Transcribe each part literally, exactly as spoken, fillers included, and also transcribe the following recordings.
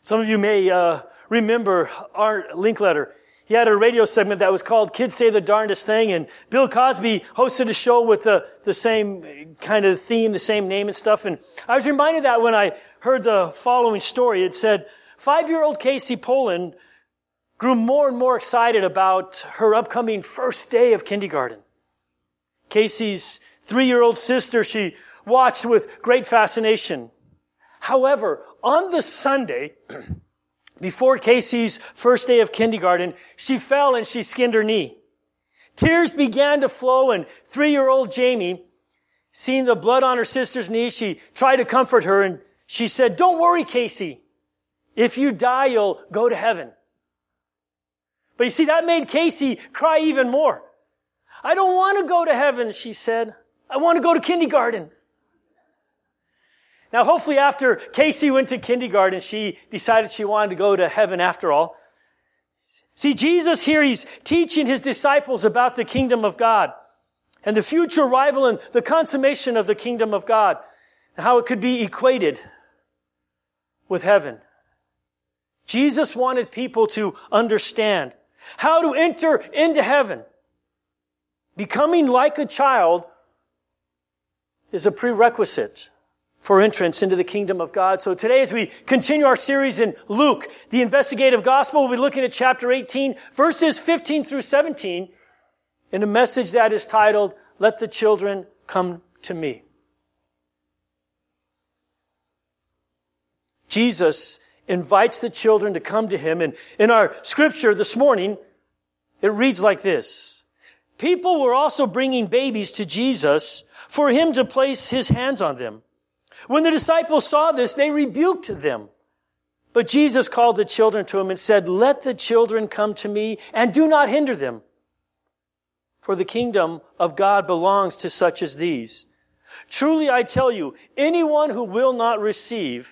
Some of you may uh, remember Art Linkletter. He had a radio segment that was called Kids Say the Darndest Thing, and Bill Cosby hosted a show with the, the same kind of theme, the same name and stuff. And I was reminded of that when I heard the following story. It said, five-year-old Casey Poland grew more and more excited about her upcoming first day of kindergarten. Casey's three-year-old sister, she watched with great fascination. However, on the Sunday before Casey's first day of kindergarten, she fell and she skinned her knee. Tears began to flow, and three-year-old Jamie, seeing the blood on her sister's knee, she tried to comfort her, and she said, "Don't worry, Casey. If you die, you'll go to heaven." But you see, that made Casey cry even more. "I don't want to go to heaven," she said. "I want to go to kindergarten." Now, hopefully after Casey went to kindergarten, she decided she wanted to go to heaven after all. See, Jesus here, he's teaching his disciples about the kingdom of God and the future arrival and the consummation of the kingdom of God and how it could be equated with heaven. Jesus wanted people to understand how to enter into heaven. Becoming like a child is a prerequisite for entrance into the kingdom of God. So today, as we continue our series in Luke, the investigative gospel, we'll be looking at chapter eighteen, verses fifteen through seventeen, in a message that is titled, "Let the Children Come to Me." Jesus invites the children to come to him, and in our scripture this morning, it reads like this: people were also bringing babies to Jesus for him to place his hands on them. When the disciples saw this, they rebuked them. But Jesus called the children to him and said, "Let the children come to me and do not hinder them. For the kingdom of God belongs to such as these. Truly I tell you, anyone who will not receive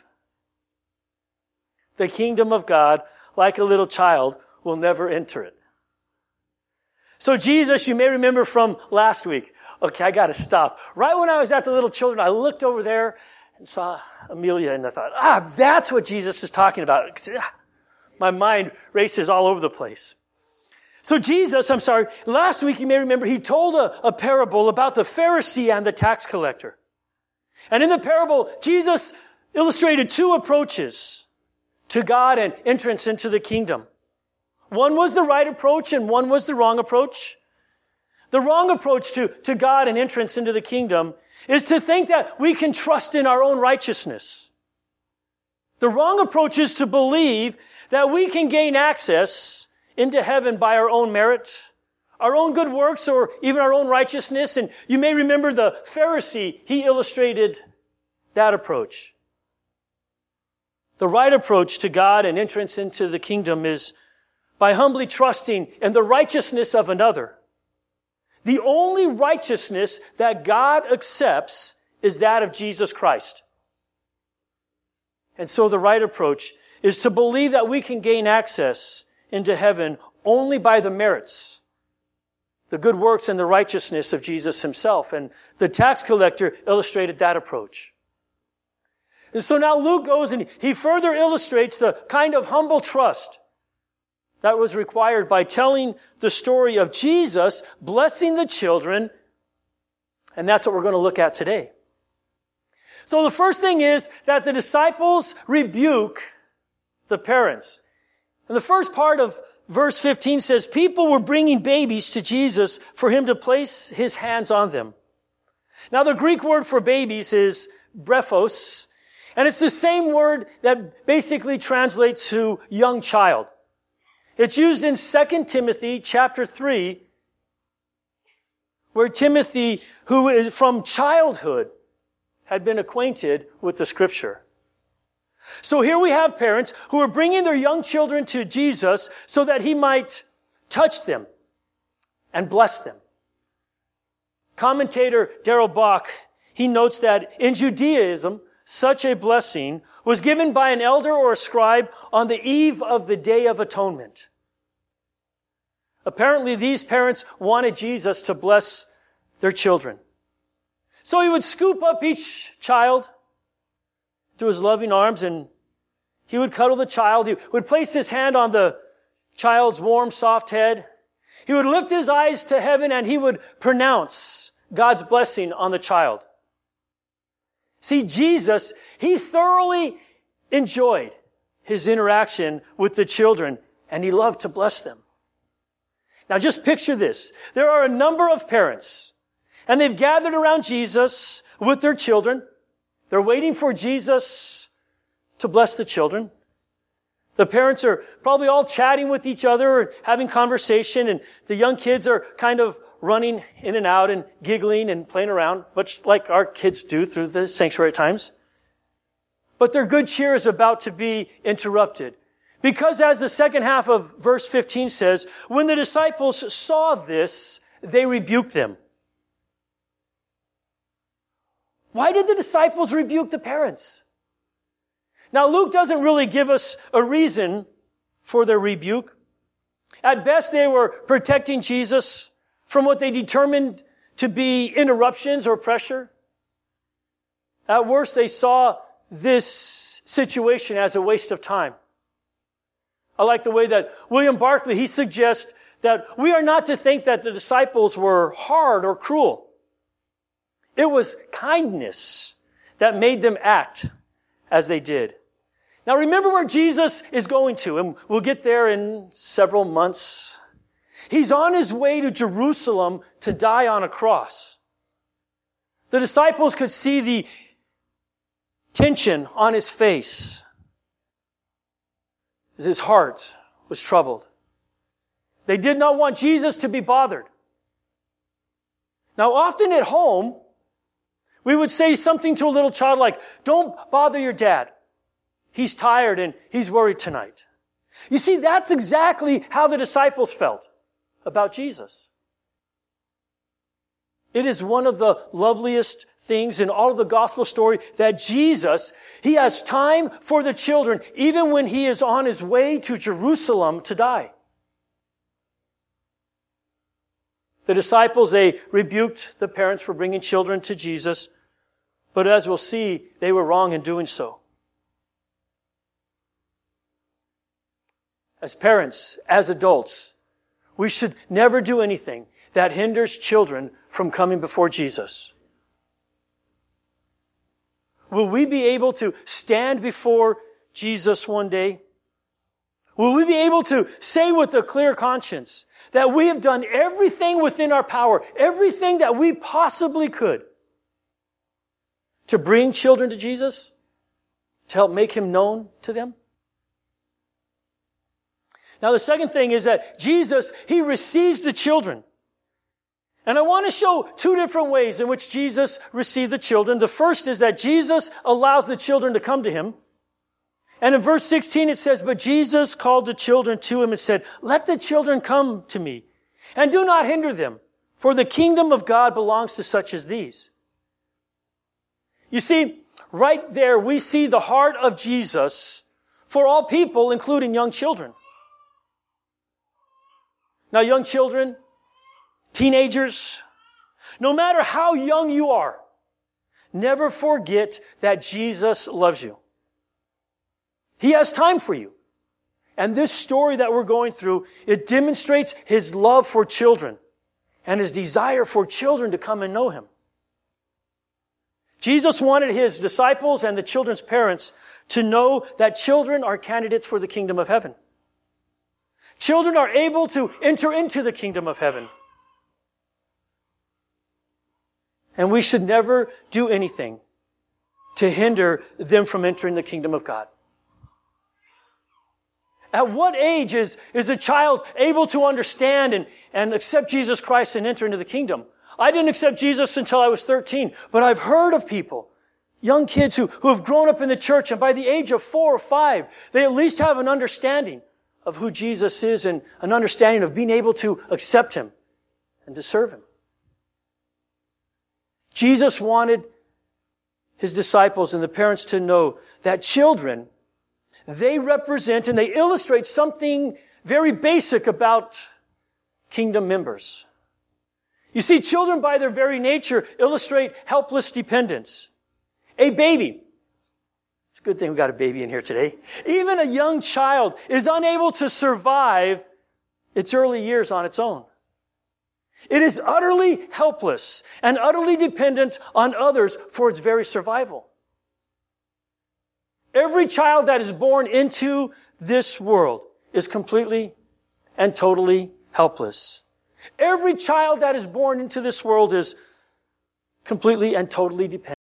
the kingdom of God like a little child will never enter it." So Jesus, you may remember from last week. Okay, I got to stop. Right when I was at the little children, I looked over there and saw Amelia, and I thought, ah, that's what Jesus is talking about. My mind races all over the place. So Jesus, I'm sorry, last week you may remember, he told a, a parable about the Pharisee and the tax collector. And in the parable, Jesus illustrated two approaches to God and entrance into the kingdom. One was the right approach and one was the wrong approach. The wrong approach to, to God and entrance into the kingdom is to think that we can trust in our own righteousness. The wrong approach is to believe that we can gain access into heaven by our own merit, our own good works, or even our own righteousness. And you may remember the Pharisee, he illustrated that approach. The right approach to God and entrance into the kingdom is by humbly trusting in the righteousness of another. The only righteousness that God accepts is that of Jesus Christ. And so the right approach is to believe that we can gain access into heaven only by the merits, the good works and the righteousness of Jesus himself. And the tax collector illustrated that approach. And so now Luke goes and he further illustrates the kind of humble trust that was required by telling the story of Jesus blessing the children, and that's what we're going to look at today. So the first thing is that the disciples rebuke the parents. And the first part of verse fifteen says, people were bringing babies to Jesus for him to place his hands on them. Now the Greek word for babies is brephos, and it's the same word that basically translates to young child. It's used in Second Timothy chapter three, where Timothy, who is from childhood, had been acquainted with the scripture. So here we have parents who are bringing their young children to Jesus so that he might touch them and bless them. Commentator Darrell Bach, he notes that in Judaism, such a blessing was given by an elder or a scribe on the eve of the Day of Atonement. Apparently, these parents wanted Jesus to bless their children. So he would scoop up each child to his loving arms and He would cuddle the child. He would place his hand on the child's warm, soft head. He would lift his eyes to heaven and he would pronounce God's blessing on the child. See, Jesus, he thoroughly enjoyed his interaction with the children and he loved to bless them. Now just picture this. There are a number of parents and they've gathered around Jesus with their children. They're waiting for Jesus to bless the children. The parents are probably all chatting with each other and having conversation, and the young kids are kind of running in and out and giggling and playing around, much like our kids do through the sanctuary at times. But their good cheer is about to be interrupted. Because as the second half of verse fifteen says, when the disciples saw this, they rebuked them. Why did the disciples rebuke the parents? Now, Luke doesn't really give us a reason for their rebuke. At best, they were protecting Jesus from what they determined to be interruptions or pressure. At worst, they saw this situation as a waste of time. I like the way that William Barclay, he suggests that we are not to think that the disciples were hard or cruel. It was kindness that made them act as they did. Now remember where Jesus is going to, and we'll get there in several months. He's on his way to Jerusalem to die on a cross. The disciples could see the tension on his face as his heart was troubled. They did not want Jesus to be bothered. Now often at home, we would say something to a little child like, don't bother your dad. He's tired and he's worried tonight. You see, that's exactly how the disciples felt about Jesus. It is one of the loveliest things in all of the gospel story that Jesus, he has time for the children even when he is on his way to Jerusalem to die. The disciples, they rebuked the parents for bringing children to Jesus, but as we'll see, they were wrong in doing so. As parents, as adults, we should never do anything that hinders children from coming before Jesus. Will we be able to stand before Jesus one day? Will we be able to say with a clear conscience that we have done everything within our power, everything that we possibly could to bring children to Jesus, to help make him known to them? Now, the second thing is that Jesus, he receives the children. And I want to show two different ways in which Jesus received the children. The first is that Jesus allows the children to come to him. And in verse sixteen it says, but Jesus called the children to him and said, let the children come to me, and do not hinder them, for the kingdom of God belongs to such as these. You see, right there we see the heart of Jesus for all people, including young children. Now, young children, teenagers, no matter how young you are, never forget that Jesus loves you. He has time for you. And this story that we're going through, it demonstrates his love for children and his desire for children to come and know him. Jesus wanted his disciples and the children's parents to know that children are candidates for the kingdom of heaven. Children are able to enter into the kingdom of heaven. And we should never do anything to hinder them from entering the kingdom of God. At what age is, is a child able to understand and, and accept Jesus Christ and enter into the kingdom? I didn't accept Jesus until I was thirteen, but I've heard of people, young kids who, who have grown up in the church, and by the age of four or five, they at least have an understanding of who Jesus is and an understanding of being able to accept him and to serve him. Jesus wanted his disciples and the parents to know that children, they represent and they illustrate something very basic about kingdom members. You see, children by their very nature illustrate helpless dependence. A baby, It's a good thing we got a baby in here today. Even a young child is unable to survive its early years on its own. It is utterly helpless and utterly dependent on others for its very survival. Every child that is born into this world is completely and totally helpless. Every child that is born into this world is completely and totally dependent